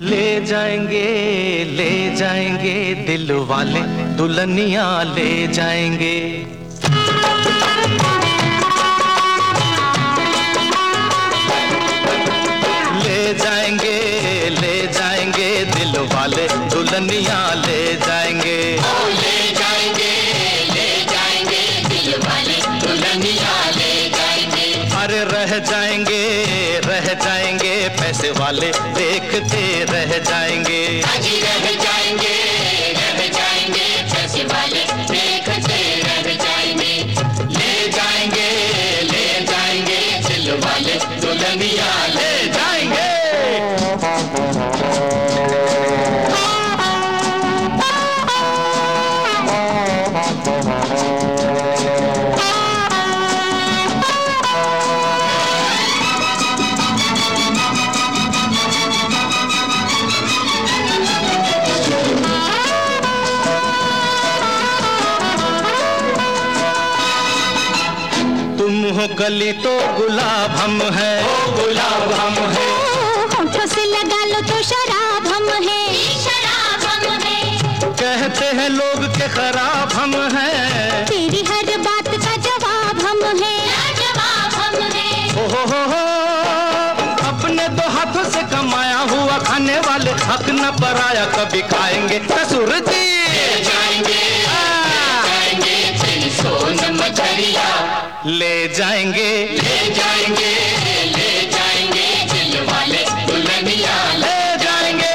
ले जाएंगे दिल वाले दुल्हनिया ले जाएंगे। ले जाएंगे दिल वाले दुल्हनिया ले जाएंगे। ले जाएंगे दिल वाले दुल्हनिया ले जाएंगे। अरे रह जाएंगे पैसे वाले देखते रह जाएंगे। अजी रह जाएंगे पैसे वाले देखते रह जाएंगे। ले जाएंगे दिल वाले दुल्हनिया ले जाएंगे। तुम हो कली तो गुलाब हम है, गुलाब हम है। होठों से लगा लो तो शराब हम है, शराब हम है। कहते हैं लोग के खराब हम है। तेरी हर बात का जवाब हम है, जवाब हम है। हो अपने दो हाथों से कमाया हुआ खाने वाले हक न पराया कभी खाएंगे ससुर जी। ले जाएंगे तेरी सोन मछरिया। ले जाएंगे दिल वाले दुल्हनिया ले जाएंगे।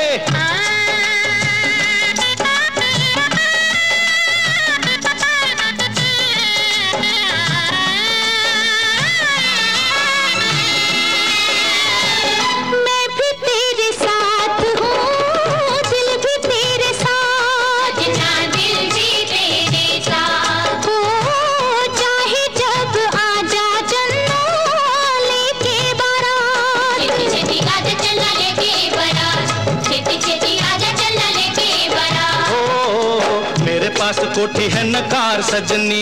मैं भी तेरे साथ हूँ, दिल भी तेरे साथ, दिल भी तेरे साथ। हो चाहे जब आजा चन्ना लेके बारात। छेती आजा चलना लेके बारात। छेती आजा चलना लेके बारात। ओ मेरे पास कोठी है नकार सजनी,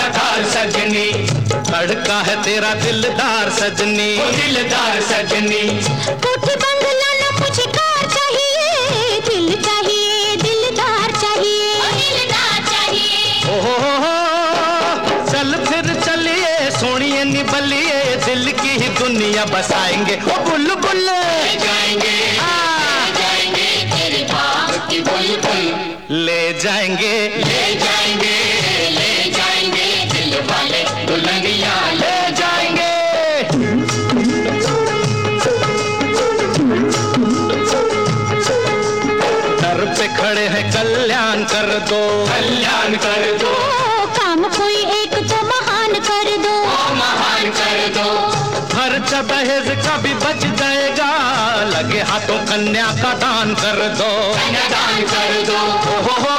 लड़का है तेरा दिलदार सजनी, दिलदार सजनी। कोठी बंगला न मुझे कार चाहिए, दिल चाहिए दिलदार चाहिए, दिलदार चाहिए। ओहो चल फिर चलिए सोनिए निबलिए दिल की ही दुनिया बसाएंगे। ओ बुलबुल ले जाएंगे तेरे बाग की बुलबुल। ले जाएंगे दिल वाले दुल्हनिया ले जाएंगे। दर पे खड़े हैं कल्याण कर दो, काम कोई एक तो महान कर दो, महान कर दो। खर्चा दहेज का भी बच जाएगा, लगे हाथों कन्या का दान कर दो। दान कर दो। ओहो